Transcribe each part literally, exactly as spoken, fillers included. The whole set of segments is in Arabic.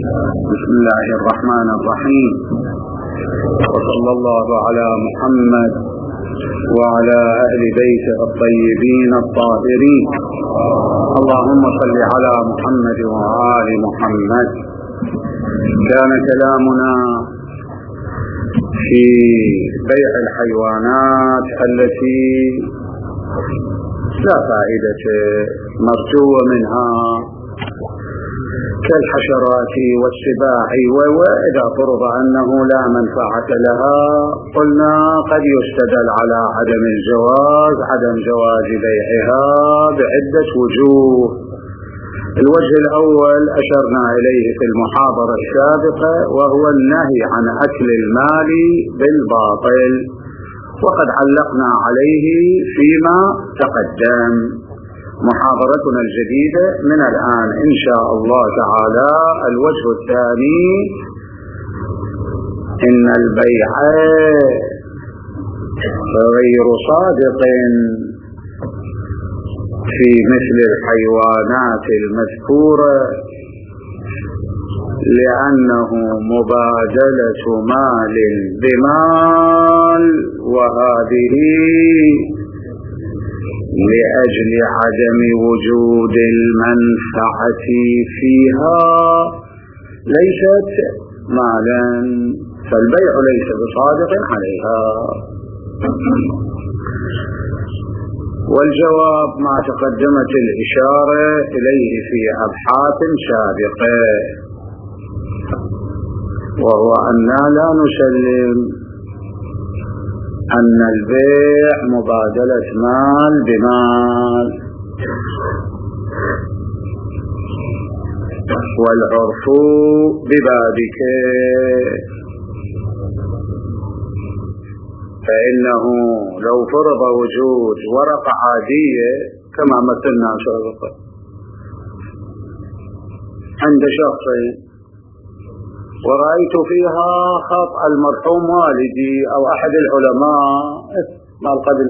بسم الله الرحمن الرحيم، وصلى الله على محمد وعلى أهل بيته الطيبين الطاهرين. اللهم صل على محمد وآل محمد. كان كلامنا في بيع الحيوانات التي لا فائدة مرجوة منها كالحشرات والسباع، وإذا فرض أنه لا منفعة لها قلنا قد يستدل على عدم الجواز عدم جواز بيعها بعدة وجوه. الوجه الأول أشرنا إليه في المحاضرة السابقة، وهو النهي عن أكل المال بالباطل، وقد علقنا عليه فيما تقدم. محاضرتنا الجديدة من الآن إن شاء الله تعالى الوجه الثاني، إن البيع غير صادق في مثل الحيوانات المذكورة، لأنه مبادلة مال بمال، وهذه لأجل عدم وجود المنفعة فيها ليست مالا، فالبيع ليس بصادق عليها. والجواب ما تقدمت الإشارة إليه في أبحاث سابقة، وهو أننا لا نسلم أن البيع مبادلة مال بمال، والعرف بذلك، فإنه لو فرض وجود ورقة عادية كما مثلنا سابقا عند شخص ورأيت فيها خط المرحوم والدي أو أحد العلماء مال قبل،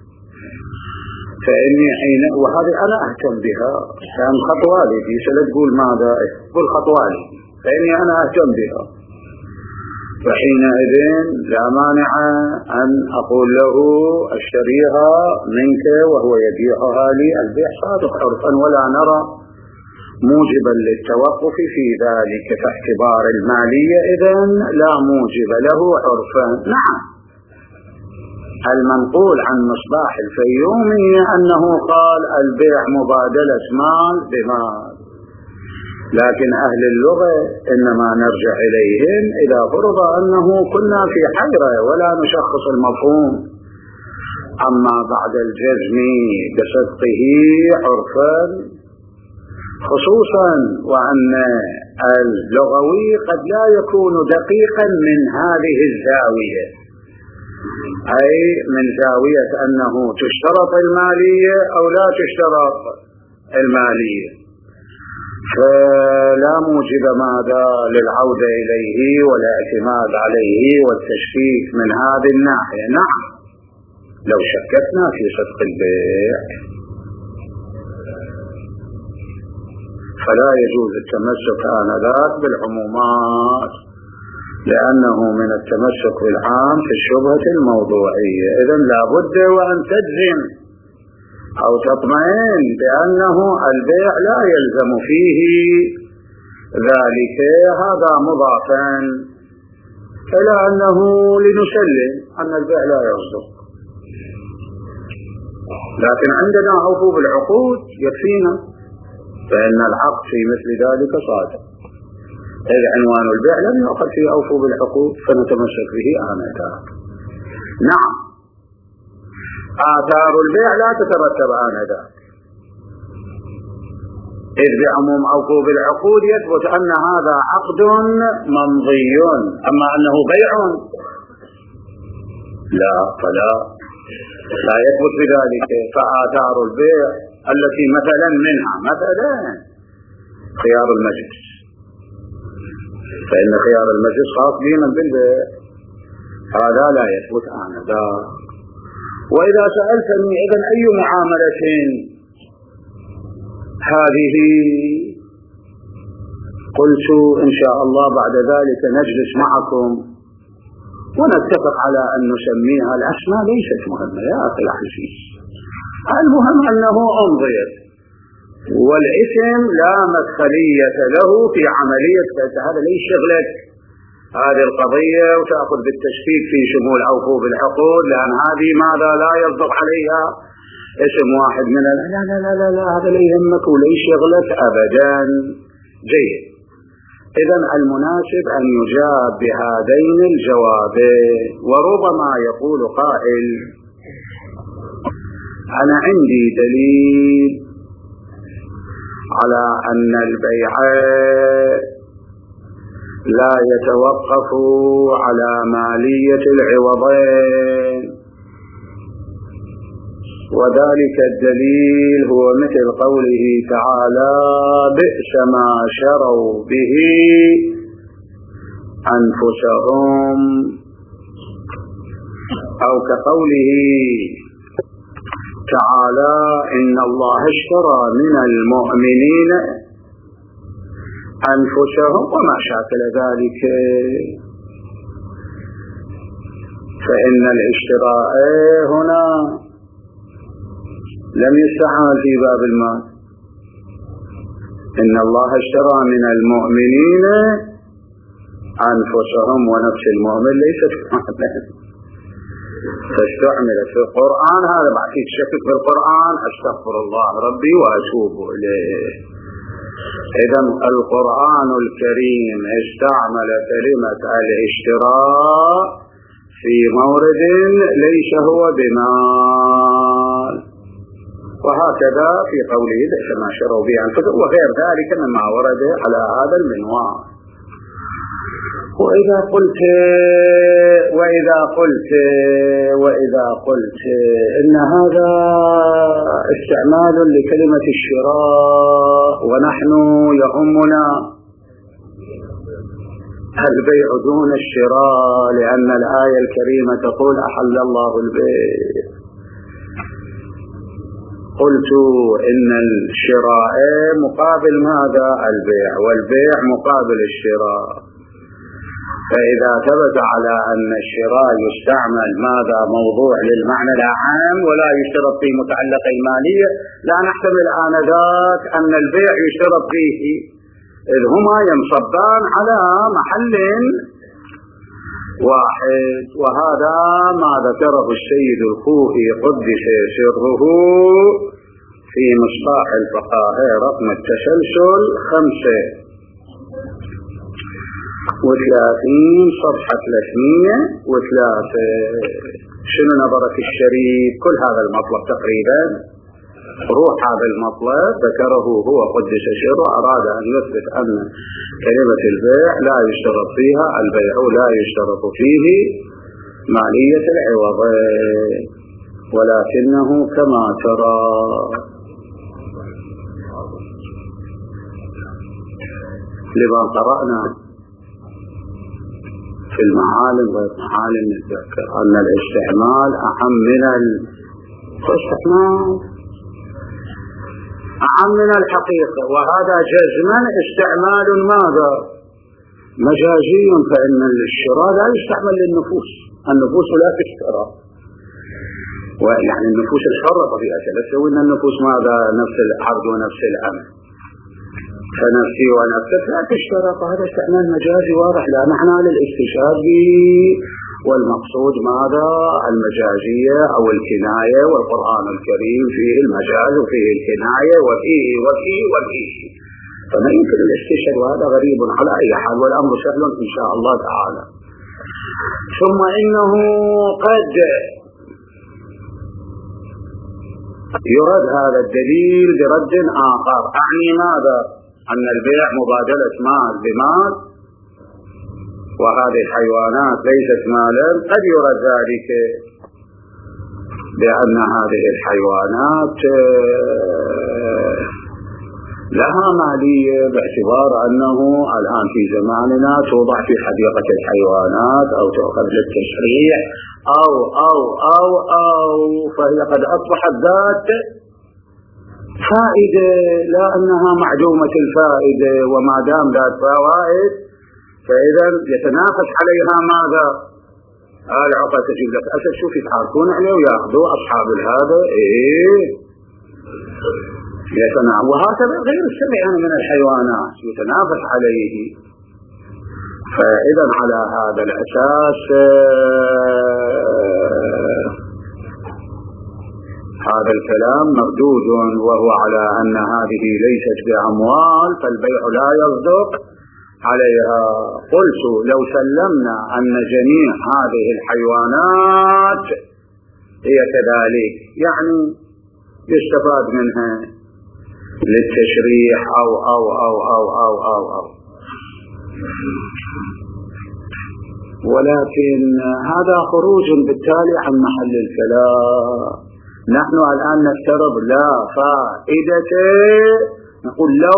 فإني حين وهذه أنا أهتم بها، كان خط والدي سلا تقول ماذا قل خط والدي، فإني أنا أهتم بها، فحينئذ لا مانع أن أقول له أشتريها منك وهو يبيعها لي البيع صادق عرفا، ولا نرى موجبا للتوقف في ذلك، فاعتبار المالية إذن لا موجب له عرفا. نعم، المنقول عن مصباح الفيومي أنه قال البيع مبادلة مال بمال، لكن أهل اللغة إنما نرجع إليهم إذا فرض أنه كنا في حيرة ولا نشخص المفهوم، أما بعد الجزم بصدقه عرفا، خصوصا وأن اللغوي قد لا يكون دقيقا من هذه الزاوية، أي من زاوية أنه تشترط المالية أو لا تشترط المالية، فلا موجب ماذا للعودة إليه والاعتماد عليه والتشكيك من هذه الناحية. نعم، لو شككنا في صدق البيع فلا يجوز التمسك آنذاك بالعمومات، لأنه من التمسك بالعام في الشبهة الموضوعية. إذن لا بد وأن تجزم أو تطمئن بأنه البيع لا يلزم فيه ذلك، هذا مضافا إلى أنه لنسلم أن البيع لا يصدق، لكن عندنا عقوب العقود يكفينا، فإن العقد في مثل ذلك صادق، إذ عنوان البيع لم يؤخذ فيه أوفوا بالعقود فنتمسك به آنذاك. نعم، آثار البيع لا تترتب آنذاك، إذ بعموم أوفوا بالعقود يثبت أن هذا عقد ممضي، أما أنه بيع لا، فلا لا يثبت بذلك. فآثار البيع التي مثلا منها مثلا خيار المجلس، فإن خيار المجلس خاص بمن بالبيع، هذا لا يثبت آنذاك. وإذا سألتني إذن أي معاملة هذه، قلت إن شاء الله بعد ذلك نجلس معكم ونتفق على أن نسميها. الأسماء ليست مهمة يا أخي العزيز، المهم أنه أمضيت، والاسم لا مدخلية له في عملية هذا. ليش شغلك هذه القضية وتأخذ بالتشكيك في شمول أوفوا بالعقود، لأن هذه ماذا لا يصدق عليها اسم واحد من لا لا لا لا, لا هذا لا يهمك وليش شغلك أبدا. جيد، إذن المناسب أن يجاب بهذين الجوابين. وربما يقول قائل أنا عندي دليل على أن البيع لا يتوقف على مالية العوضين، وذلك الدليل هو مثل قوله تعالى بئس ما شروا به أنفسهم، أو كقوله تعالى إن الله اشترى من المؤمنين أنفسهم وما شاكل ذلك. فإن الاشتراء هنا لم يستعمل في باب المال. إن الله اشترى من المؤمنين أنفسهم، ونفس المؤمن ليست فاستعملت في القرآن. هذا بعد تشكك في القرآن، أستغفر الله ربي وأتوب إليه. إذن القرآن الكريم استعمل كلمة الاشتراء في مورد ليس هو بمال، وهكذا في قوله ليس ما شروا به أنفسهم وغير ذلك مما ورد على هذا المنوال. وإذا قلت وإذا قلت وإذا قلت إن هذا استعمال لكلمة الشراء ونحن يهمنا البيع دون الشراء، لأن الآية الكريمة تقول أحل الله البيع. قلت إن الشراء مقابل ماذا؟ البيع، والبيع مقابل الشراء. فإذا ثبت على أن الشراء يستعمل ماذا موضوع للمعنى العام ولا يشترط في متعلق المالية، لا نحتمل آنذاك أن البيع يشترط فيه، إذ هما ينصبان على محل واحد. وهذا ما ذكره السيد الخوئي قدس سره في مصباح الفقاهة رقم التسلسل خمسة وثلاثين صفحة ثلاثمية وثلاثة. شنو نظرك الشريف؟ كل هذا المطلب تقريبا روح هذا المطلب ذكره هو قدس سره، أراد أن يثبت أن كلمة البيع لا يشترط فيها البيع لا يشترط فيه مالية العوض، ولكنه كما ترى لما قرأنا في المعالم والمعالم نتذكر أن الاستعمال أهم من الاستعمال أهم من الحقيقة، وهذا جزما استعمال ماذا؟ مجازي. فإن الشراء لا يستعمل للنفوس، النفوس لا تشترى، ويعني النفوس الحرة طبيعة لا تسوي أن النفوس ماذا؟ نفس العبد ونفس الأمة، فنفسي ونفسك لا تشترى. فهذا استعمال مجازي واضح لا معنى للاستشهاد به، والمقصود ماذا؟ المجازية أو الكناية، والقرآن الكريم فيه المجاز وفيه الكناية وفيه وفيه وفيه، فما يمكن الاستشهاد، وهذا غريب على أي حال، والأمر سهل إن شاء الله تعالى. ثم إنه قد يرد هذا الدليل برد آخر، أعني ماذا؟ أن البيع مبادلة مال بمال، وهذه الحيوانات ليست مالا. قد يرد ذلك بأن هذه الحيوانات لها مالية، باعتبار أنه الآن في زماننا توضع في حديقة الحيوانات أو تؤخذ للتشريع أو أو أو أو فهي قد أصبحت ذات فائدة لا أنها معدومة الفائدة، وما دام ذات فوائد فإذا يتنافس عليها ماذا؟ العقل تجيب لك أسد شوف يتحاركون عليه ويأخذوا أصحاب هذا إيه يتنافس، وهكذا غير السبع يعني من الحيوانات يتنافس عليه. فإذا على هذا الأساس هذا الكلام مردود، وهو على أن هذه ليست بأموال فالبيع لا يصدق عليها. قلت لو سلمنا أن جميع هذه الحيوانات هي كذلك يعني يستفاد منها للتشريح أو أو أو أو أو أو, أو. ولكن هذا خروج بالتالي عن محل الكلام. نحن الآن نفترض لا فائدة، نقول لو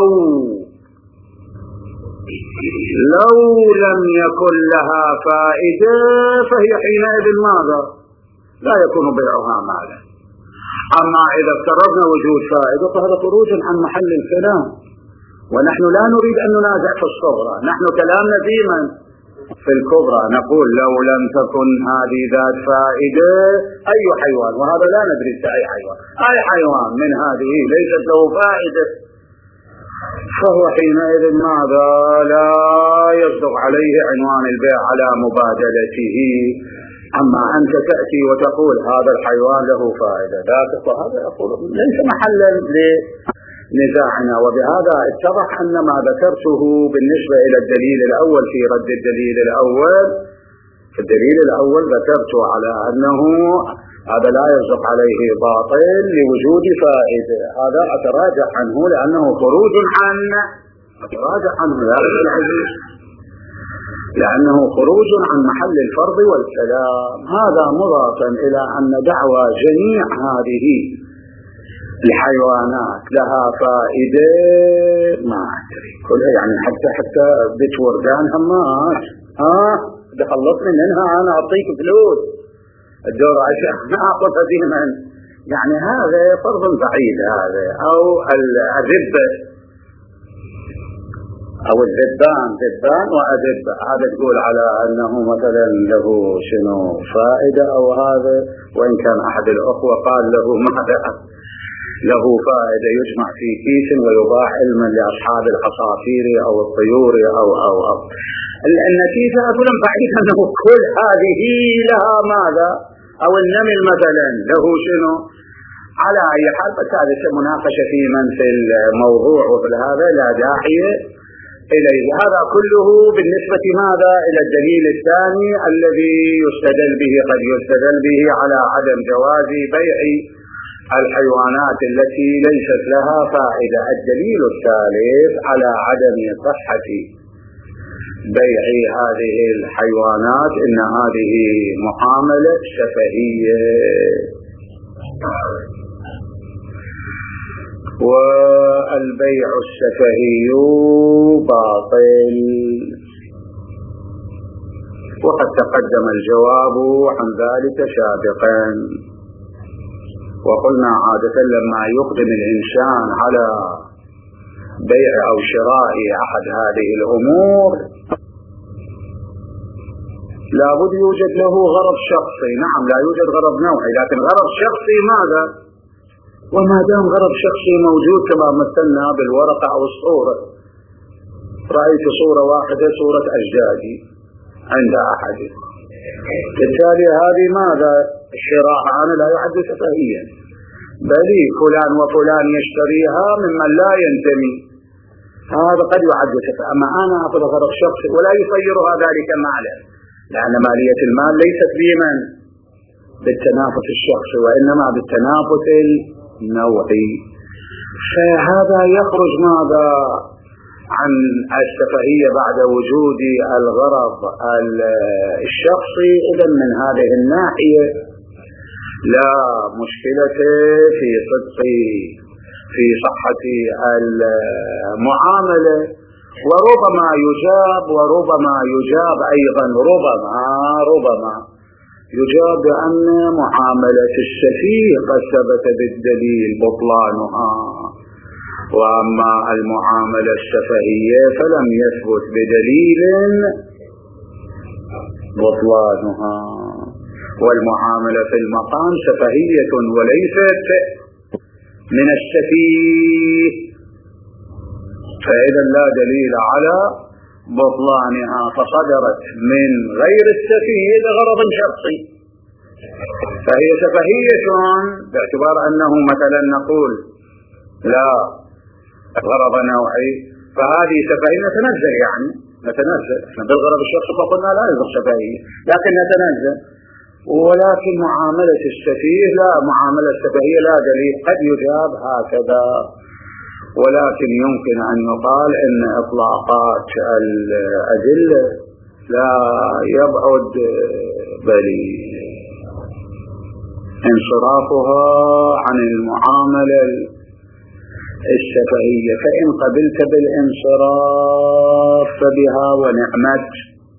لو لم يكن لها فائدة فهي حينئذ ماذا؟ لا يكون بيعها مالا. أما إذا افترضنا وجود فائدة فهذا خروج عن محل الكلام، ونحن لا نريد أن ننازع في الصغرى، نحن كلامنا ديما في الكبرى نقول لو لم تكن هذه ذات فائدة أي حيوان، وهذا لا ندري أي حيوان، أي حيوان من هذه ليست له فائدة فهو حينئذ ماذا؟ لا يصدق عليه عنوان البيع على مبادلته. أما أنت تأتي وتقول هذا الحيوان له فائدة ذاك، فهذا أقول ليس محلا لنزاعنا. وبهذا اتضح أن ما ذكرته بالنسبة إلى الدليل الأول في رد الدليل الأول، في الدليل الأول ذكرت على أنه هذا لا يصدق عليه باطل لوجود فائدة، هذا أتراجع عنه لأنه خروج عن أتراجع عنه يا أخي العزيز لأنه خروج عن محل الفرض والكلام. هذا مضافا إلى أن دعوى جميع هذه الحيوانات لها فائدة ما أدري كلها يعني حتى حتى بيت وردان همات ها دخلتني منها أنا أعطيك فلوس الدور عشان أعطف ديما، يعني هذا فرض بعيد هذا. أو الذبة أو الذبان ذبان وأذب، هذا تقول على أنه مثلا له شنو فائدة أو هذا، وإن كان أحد الأخوة قال له ماذا له فائدة يجمع في كيس ويباع علما لأصحاب العصافير أو الطيور أو أو أو النتيجة أقول بعيد أنه كل هذه لها ماذا، أو النمل مثلا له شنو. على أي حال بس هذا مناقشة في من في الموضوع وفي هذا لا داعي إليه. هذا كله بالنسبة ماذا إلى الدليل الثاني الذي يستدل به، قد يستدل به على عدم جواز بيع الحيوانات التي ليست لها فائدة. الدليل الثالث على عدم صحة بيع هذه الحيوانات إن هذه معاملة شفهية، والبيع الشفهي باطل. وقد تقدم الجواب عن ذلك سابقا، وقلنا عادة لما يقدم الإنسان على بيع أو شراء أحد هذه الأمور لابد يوجد له غرض شخصي. نعم لا يوجد غرض نوعي، لكن غرض شخصي ماذا؟ وما دام غرض شخصي موجود كما مثلنا بالورقة أو الصورة، رأيت صورة واحدة صورة أجدادي عند أحد، بالتالي هذه ماذا؟ الشراء عنه لا يعد شفهيا، بل فلان وفلان يشتريها ممن لا ينتمي، هذا قد يعد شفهيا. أما أنا أخذ غرض شخصي ولا يصيرها ذلك مالا، لأن مالية المال ليست بمن بالتنافس الشخصي وإنما بالتنافس النوعي، فهذا يخرج ماذا عن الشفهية بعد وجود الغرض الشخصي. إذن من هذه الناحية لا مشكلة في صدق في صحة المعاملة، وربما يجاب وربما يجاب أيضا ربما ربما يجاب بأن معاملة السفيه قد ثبت بالدليل بطلانها، وأما المعاملة السفهية فلم يثبت بدليل بطلانها، والمعاملة في المقام سفهية وليست من السفيه، فإذا لا دليل على بطلانها، فصدرت من غير السفيه لغرض شخصي، فهي سفهية باعتبار أنه مثلا نقول لا غرض نوعي، فهذه سفهية نتنزل، يعني نتنزل بالغرض الشخصي فقلنا لا يصدر سفهية، لكن نتنزل. ولكن معاملة السفيه لا، معاملة السفهية لا دليل، قد يجاب هكذا، ولكن يمكن أن يقال إن إطلاقات الأدلة لا يبعد بل انصرافها عن المعاملة السفهية، فإن قبلت بالانصراف فبها ونعمت،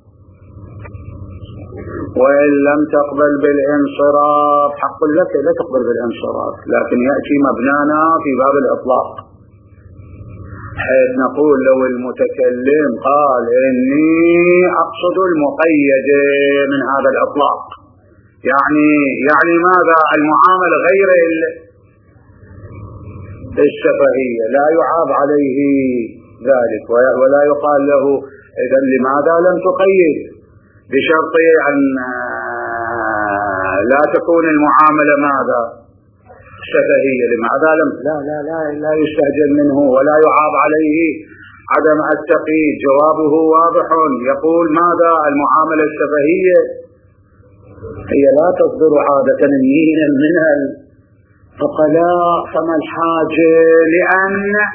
وإن لم تقبل بالانصراف حق لك لا تقبل بالانصراف، لكن يأتي مبنانا في باب الإطلاق، حيث نقول لو المتكلم قال إني أقصد المقيد من هذا الإطلاق، يعني يعني ماذا؟ المعاملة غير السفهية، لا يعاب عليه ذلك، ولا يقال له إذن لماذا لم تقيد بشرط أن لا تكون المعاملة ماذا؟ سفهية، لماذا لم لا لا لا لا يستهجن منه ولا يعاب عليه عدم التقييد، جوابه واضح، يقول ماذا؟ المعاملة السفهية هي لا تصدر عادة مينا منها الفقلاء، فما الحاجة لأن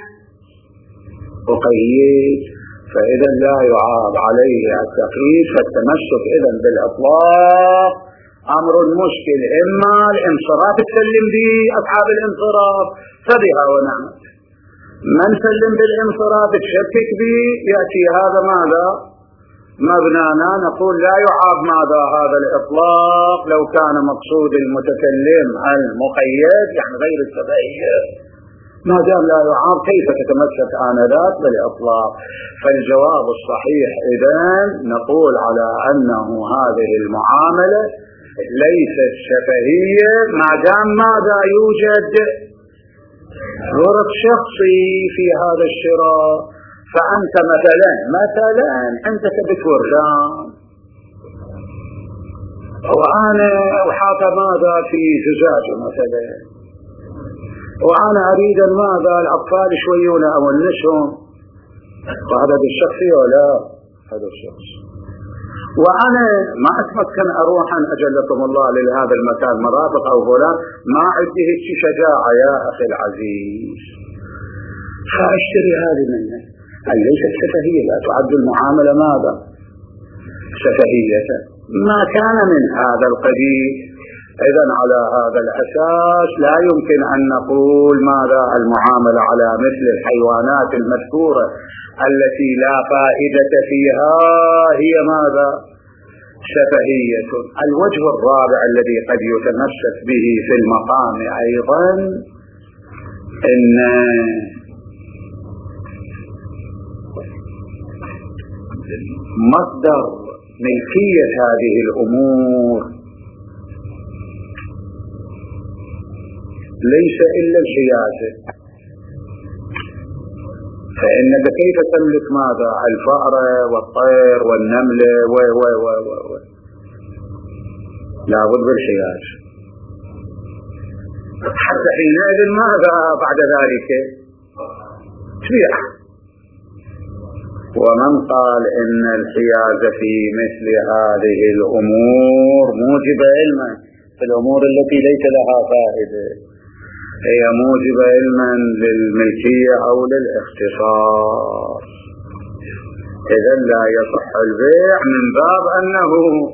أقيد؟ فإذا لا يعاب عليه التقييد، فالتمسك إذن بالإطلاق أمر مشكل، إما الانصراف تسلم به أصحاب الانصراف فبها ونعمت، من سلم بالانصراف تشكك به يأتي هذا ماذا؟ مبنانا نقول لا يعاب ماذا؟ هذا الإطلاق لو كان مقصود المتكلم المقيد يعني غير السفهية، ما دام لا يعاب كيف تتمسك آنذاك بالإطلاق؟ فالجواب الصحيح إذن نقول على أنه هذه المعاملة ليست سفهية ما دام ماذا؟ يوجد غرض شخصي في هذا الشراء، فأنت مثلا مثلا عندك بتوردان وأنا وحاط ماذا في زجاجة مثلا، وأنا أريد ماذا؟ الأطفال شويون أولنشهم، وهذا بالشخصي ولا هذا الشخص، وأنا ما أتمكن أروح أن أجلكم الله لهذا المكان مرافق أو فلان، ما عندي هيك شجاعة يا أخي العزيز، فأشتري هذه منه. هل ليست سفهية؟ لا تعد المعاملة ماذا؟ سفهية ما كان من هذا القبيل. إذن على هذا الأساس لا يمكن أن نقول ماذا؟ المعاملة على مثل الحيوانات المذكورة التي لا فائدة فيها هي ماذا؟ سفهية. الوجه الرابع الذي قد يتمسك به في المقام أيضا إن مصدر ملكية هذه الأمور ليس إلا الحيازة، فإنك كيف تملك ماذا؟ الفأر والطير والنملة و و و و و لابد بالحيازة، حتى حينئذ ماذا بعد ذلك؟ تبيع. ومن قال إن الحيازة في مثل هذه الأمور موجبة علما في الأمور التي ليس لها فائدة، هي موجبة علما للملكية أو للاختصاص، إذن لا يصح البيع من باب أنه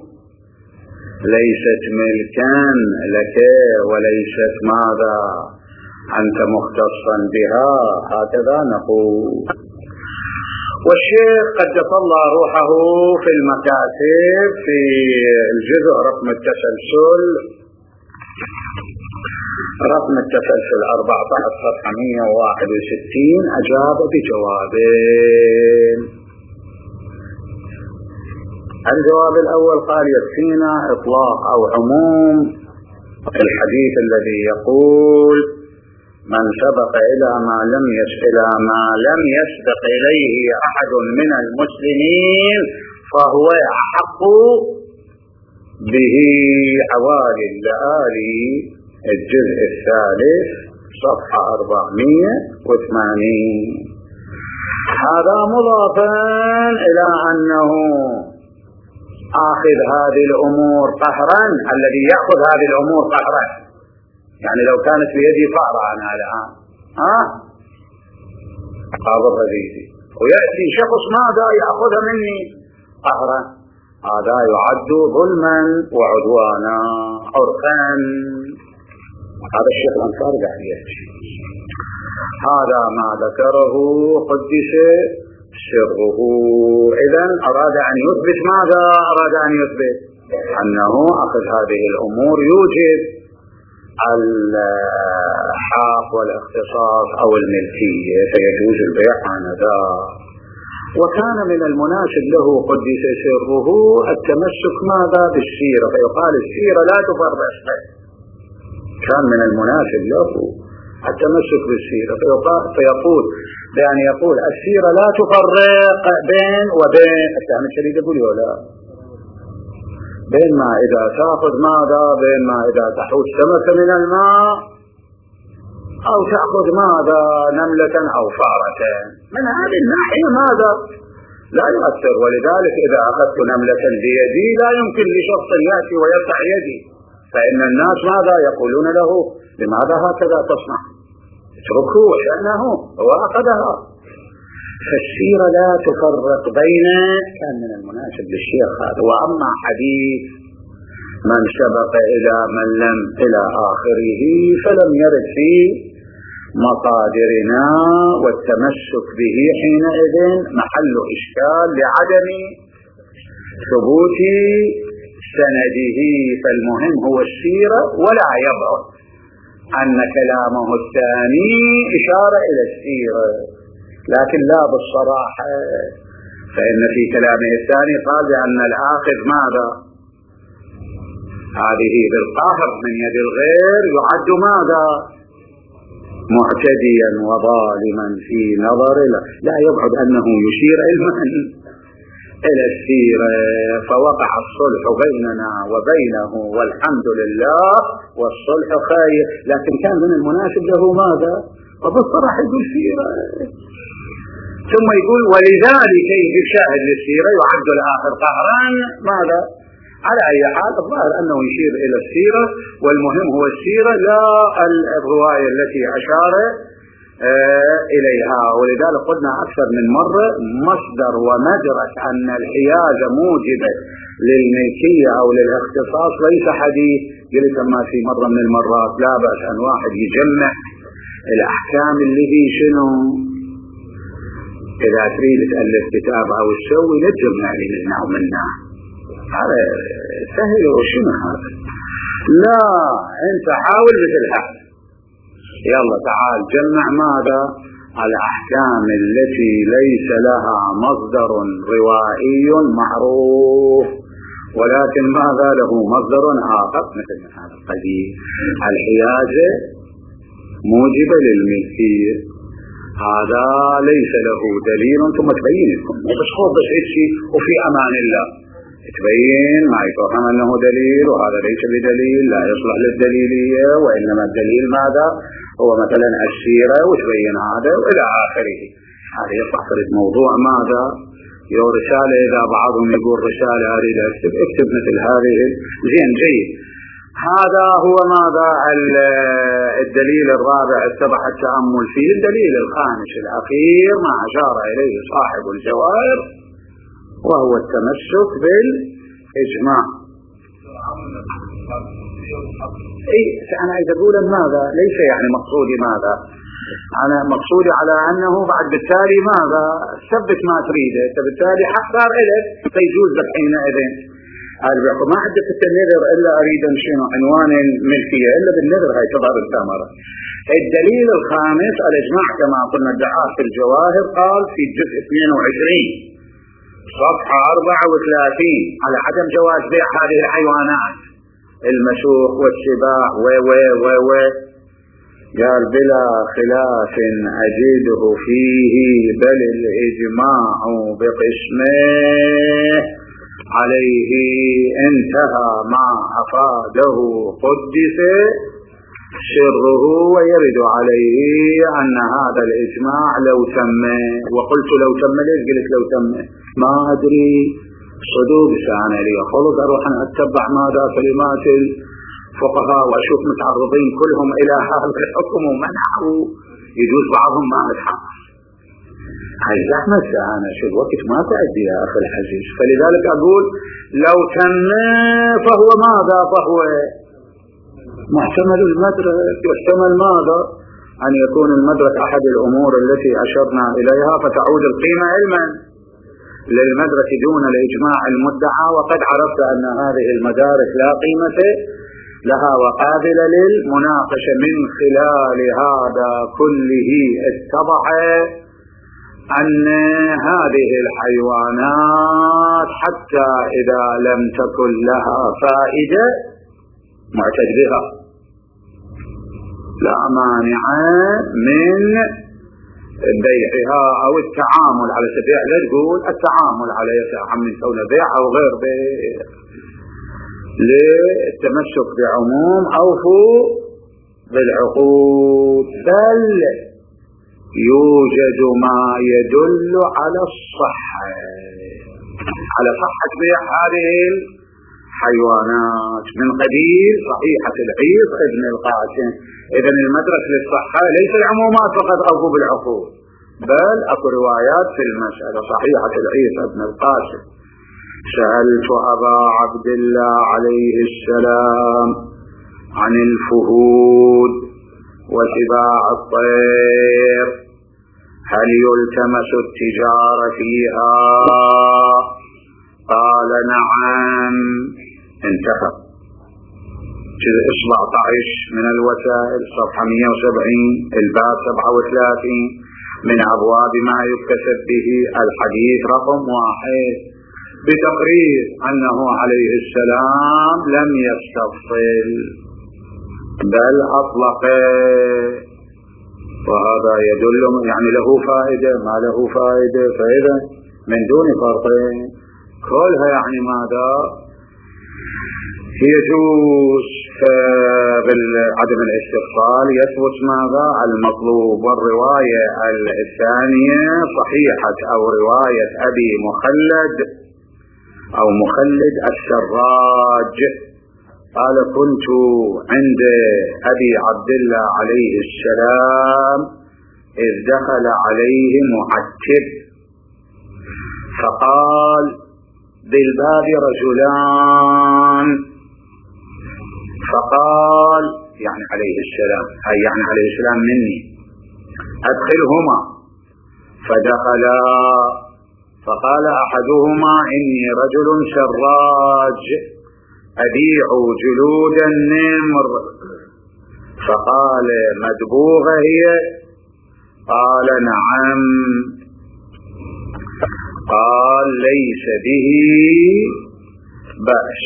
ليست ملكا لك وليست ماذا؟ أنت مختصا بها، هكذا نقول. والشيخ قدس الله روحه في المكاتب في الجزء رقم التسلسل رقم التسلسل أربعة عشر صفحة مئة وواحد وستين أجاب بجوابين. الجواب الأول قال يكفينا إطلاق أو عموم الحديث الذي يقول من سبق إلى ما لم إلى ما لم يسبق إليه أحد من المسلمين فهو أحق به. حوالي اللآلي الجزء الثالث صفحة أربعمئة وثمانين. هذا مضافا إلى أنه آخذ هذه الأمور قهرا، الذي يأخذ هذه الأمور قهرا، يعني لو كانت بيدي فأرة أنا الآن ها قابضها بيدي ويأتي شخص ماذا يأخذها مني قهرا، هذا يعد ظلما وعدوانا عرفا. هذا الشيخ الأنصاري قاعد يحكي. هذا ما ذكره قدس سره. إذن أراد أن يثبت ماذا؟ أراد أن يثبت أنه أخذ هذه الأمور يوجب الحق والاختصاص أو الملكية فيجوز البيع عنذا. وكان من المناسب له قدس سره التمسك ماذا؟ بالسيرة، فيقال السيرة لا تفرق. كان من المناسب له التمسك بالسيرة فيقول بأن يقول السيرة لا تفرق بين وبين. السهم الشديد يقول ولا بين ما إذا تأخذ ماذا؟ بين ما إذا تحوز سمك من الماء أو تأخذ ماذا؟ نملة أو فارة. من هذه الناحية ماذا؟ لا يؤثر. ولذلك إذا أخذت نملة بيدي لا يمكن لشخص يأتي ويقطع يدي، فإن الناس ماذا يقولون له؟ لماذا هكذا تصنع؟ اتركه وشأنه هو أخذها. فالسيرة لا تفرق بين. كان من المناسب للشيخ هذا. وأما حديث من سبق إلى من لم إلى آخره فلم يرد في مقادرنا، والتمسك به حينئذ محل إشكال لعدم ثبوت سنده. فالمهم هو السيرة، ولا يبعد أن كلامه الثاني إشارة إلى السيرة لكن لا بالصراحة، فإن في كلامه الثاني قال بأن الآخذ ماذا؟ هذه بالقهر من يد الغير يعد ماذا؟ معتديا وظالما في نظر لا, لا يبعد أنه يشير إلى السيرة. فوقع الصلح بيننا وبينه والحمد لله والصلح خير. لكن كان من المناسب له ماذا؟ وبالصراحة يقول سيرة، ثم يقول ولذلك يجب شاهد للسيرة يعد الآخر قهرا. ماذا؟ على أي حال الظاهر أنه يشير إلى السيرة، والمهم هو السيرة لا الرواية التي أشار إليها. ولذلك قلنا أكثر من مرة مصدر ومدرك أن الحيازة موجبة للملكية أو للاختصاص ليس حديث. قلت ما في مرة من المرات لا بأس أن واحد يجمع الأحكام اللي هي شنو. إذا تريد تألف كتاب أو تسوي لا تجمع لي منها ومنها، هذا سهل. وشنو هذا؟ لا، أنت حاول مثل هذا. يلا تعال جمع ماذا؟ الأحكام التي ليس لها مصدر روائي معروف ولكن ماذا له مصدر آخر، مثل هذا القديم الحيازة موجبة للملكية، هذا ليس له دليل. ثم تبين لكم بس خوف بس شيء وفي أمان الله تبين ما يفهم أنه دليل وهذا ليس بدليل، لا يصلح للدليلية، وإنما الدليل ماذا؟ هو مثلا السيرة وتبين هذا وإلى آخره. هذا يصح موضوع ماذا؟ يو رسالة إذا بعضهم يقول رسالة أريد أكتب اكتب مثل هذه زين جيد. هذا هو ماذا؟ الدليل الرابع اتبع التأمل فيه. الدليل الخامس الأخير ما أشار إليه صاحب الجواب وهو التمسك بالإجماع. اي انا عايز اقول ماذا؟ ليس يعني مقصودي ماذا؟ انا مقصودي على انه بعد بالتالي ماذا؟ ثبت ما تريده، فبالتالي حق صار لك فيجوز لك حينئذ البيع ما عندك في النذر إلا أريد شنو عنوان الملكية إلا بالنذر هاي تظهر الثمرة. الدليل الخامس الإجماع كما قلنا ادعاه في الجواهر، قال في الجزء اثنين وعشرين صفحة أربعة وثلاثين على عدم جواز بيع هذه الحيوانات المشوخ والسباع و و و و قال بلا خلاف أجده فيه بل الإجماع بقسمه عليه انتهى ما أفاده قدس سره، ويرد عليه أن هذا الإجماع لو تم، وقلت لو تم ليش قلت لو تم ما أدري صدوق سأنا لي خلص أروح أن أتبع ماذا كلمات الفقهاء وأشوف متعرضين كلهم إلى هذا الحكم ومنعوا، يجوز بعضهم ما متحقق. هاي زحمة سأنا شو الوقت ما تأدي يا أخي الحزيز. فلذلك أقول لو تم فهو ماذا؟ فهو محتمل المدرك. يحتمل ماذا؟ أن يكون المدرك أحد الأمور التي أشرنا إليها فتعود القيمة علما للمدرك دون الإجماع المدعى، وقد عرفت أن هذه المدارك لا قيمة لها وقابلة للمناقشة. من خلال هذا كله اتضح أن هذه الحيوانات حتى إذا لم تكن لها فائدة معتد بها لا مانع من بيعها أو التعامل على سبيل لا تقول التعامل عليها عم يسوون بيع أو غير بيع للتمسك بعموم أوفوا بالعقود، بل يوجد ما يدل على الصحة على صحة بيع هذه الحيوانات من قبيل صحيحة العيص ابن القاسم. إذن المدرك للصحة ليس العمومات فقط أوفوا بالعقود، بل أكو روايات في المسألة. صحيحة العيص ابن القاسم سألت أبا عبد الله عليه السلام عن الفهود وسباع الطير هل يلتمس التجارة فيها؟ قال نعم. انتهى. جزء سبعة عشر من الوسائل صفحة مئة وسبعين الباب سبعة وثلاثين من أبواب ما يكتسب به الحديث رقم واحد بتقرير أنه عليه السلام لم يستفصل بل أطلق، وهذا يدل يعني له فائدة ما له فائدة، فإذا من دون فرق كلها يعني ماذا يجوز بعدم الاستفصال يثبت ماذا المطلوب. والرواية الثانية صحيحة أو رواية أبي مخلد أو مخلد السراج قال كنت عند أبي عبد الله عليه السلام إذ دخل عليه معتب فقال بالباب رجلان، فقال يعني عليه السلام أي يعني عليه السلام مني أدخلهما، فدخلا فقال أحدهما إني رجل سراج أبيع جلود النمر، فقال مدبوغة هي؟ قال نعم. قال ليس به بأس.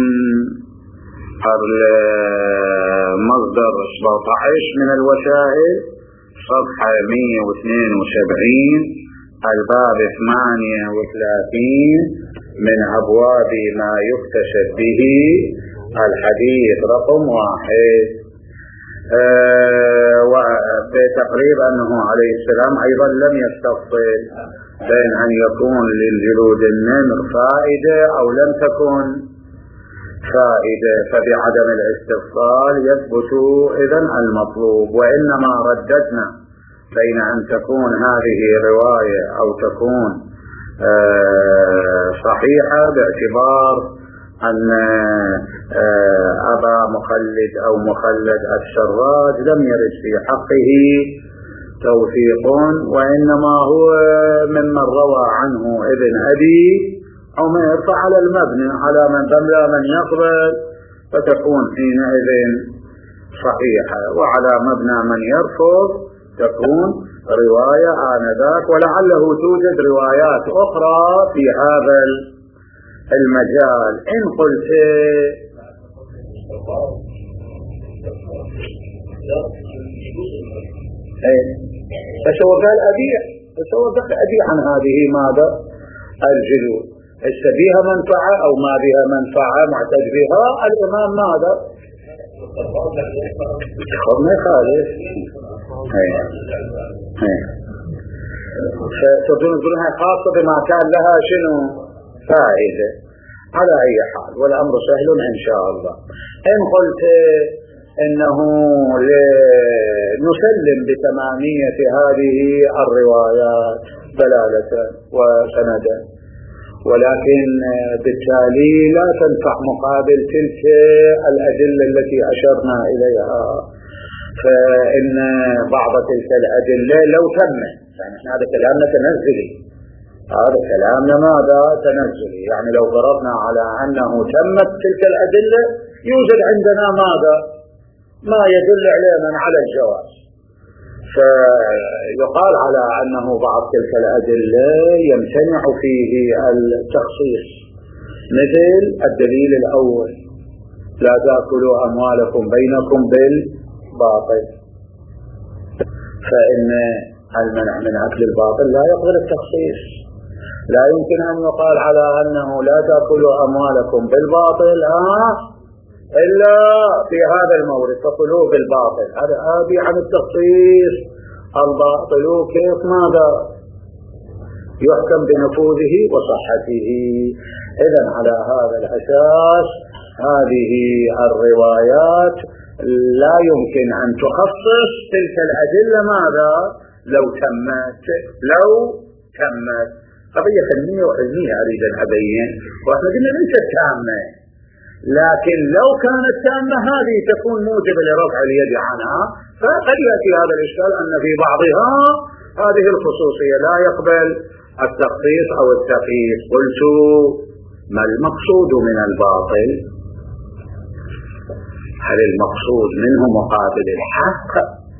المصدر سبعة عشر من الوسائل صفحة مئة واثنين وسبعين الباب ثمانية وثلاثين من أبواب ما يكتسب به الحديث رقم واحد. أه وبتقريب أنه عليه السلام أيضا لم يستفصل بين أن يكون للجلود النمر فائدة أو لم تكن فائدة، فبعدم الاستفصال يثبت إذن المطلوب. وإنما رددنا بين أن تكون هذه رواية أو تكون صحيحة باعتبار أن أبا مخلد أو مخلد السراج لم يرد في حقه توثيق، وإنما هو ممن روى عنه ابن أبي عمير فعل المبني على من تملا من يقبل فتكون حينئذ صحيحة، وعلى مبنى من يرفض تكون رواية آنذاك. ولعله توجد روايات أخرى في هذا المجال. إن قلت بس هو قال أبيع، بس هو قال أبيع عن هذه ماذا الجلود، هل بها منفعة أو ما بها منفعة معتد بها الإمام ماذا ما يخالف. فتظنها خاصة بما كان لها شنو فائدة. على أي حال والأمر سهل إن شاء الله. إن قلت إنه نسلم بتمامية هذه الروايات دلالة وسندا، ولكن بالتالي لا تنفع مقابل تلك الأدلة التي أشرنا إليها، فإن بعض تلك الأدلة لو تم، يعني هذا كلامنا تنزلي، هذا كلامنا ماذا تنزلي، يعني لو ضربنا على أنه تمت تلك الأدلة يوجد عندنا ماذا ما يدل علينا على الجواز، فيقال على أنه بعض تلك الأدلة يمتنع فيه التخصيص، مثل الدليل الأول لا تأكلوا أموالكم بينكم بالباطل، فإن المنع من أكل الباطل لا يقبل التخصيص. لا يمكن أن يقال على أنه لا تأكلوا أموالكم بالباطل ها إلا في هذا المورد فكلوا بالباطل، هذا آبي عن التخصيص. الباطل كيف ماذا يحكم بنفوذه وصحته. إذن على هذا الأساس هذه الروايات لا يمكن أن تخصص تلك الأدلة ماذا لو تمت لو تمت قضية فنية وعلمية أريد أن أبين، وإحنا قلنا ليست تامة، لكن لو كانت تامة هذه تكون موجبة لرفع اليد عنها، فقد يأتي هذا الإشكال أن في بعضها هذه الخصوصية لا يقبل التخصيص أو التقييد. قلت ما المقصود من الباطل؟ هل المقصود منه مقابل الحق؟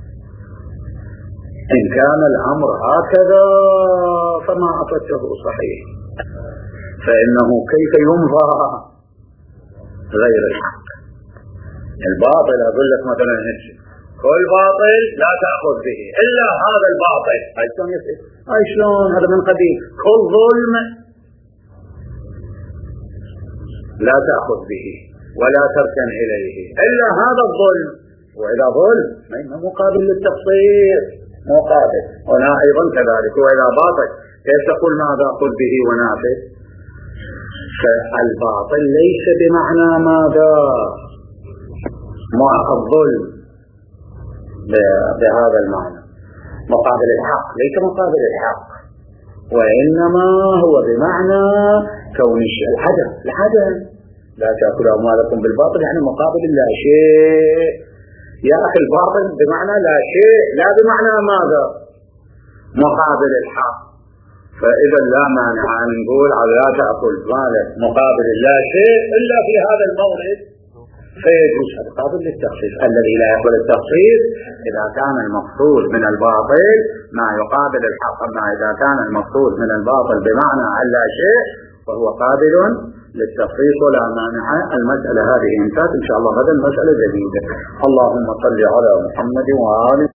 إن كان الأمر هكذا فما أفدته صحيح، فإنه كيف ينظر غير الحق. الباطل أقول لك مثلا كل باطل لا تأخذ به إلا هذا الباطل، هاي شلون يصير؟ هاي شلون؟ هذا من قديم. كل ظلم لا تأخذ به ولا تركن إليه إلا هذا الظلم، وإذا ظلم ما مقابل للتخصيص مقابل، هنا أيضا كذلك. وإذا باطل كيف تقول ماذا خذ به ونافذ؟ فالباطل ليس بمعنى ماذا مع الظلم بهذا المعنى مقابل الحق، ليس مقابل الحق، وإنما هو بمعنى كون العدم. العدم لا تأكلوا أموالكم بالباطل يعني مقابل لا شيء. يا أخي الباطل بمعنى لا شيء، لا بمعنى ماذا مقابل الحق. فإذا لا مانع أن نقول على لا تأكل مالك مقابل لا شيء إلا في هذا المورد، فيجوز هذا قابل للتخصيص. الذي لا يقبل التخصيص إذا كان المقصود من الباطل ما يقابل الحق، أما إذا كان المقصود من الباطل بمعنى لا شيء فهو قابل للتخصيص ولا مانع. المسألة هذه انتهت، إن شاء الله غدا مسألة جديدة. اللهم صل على محمد وآله.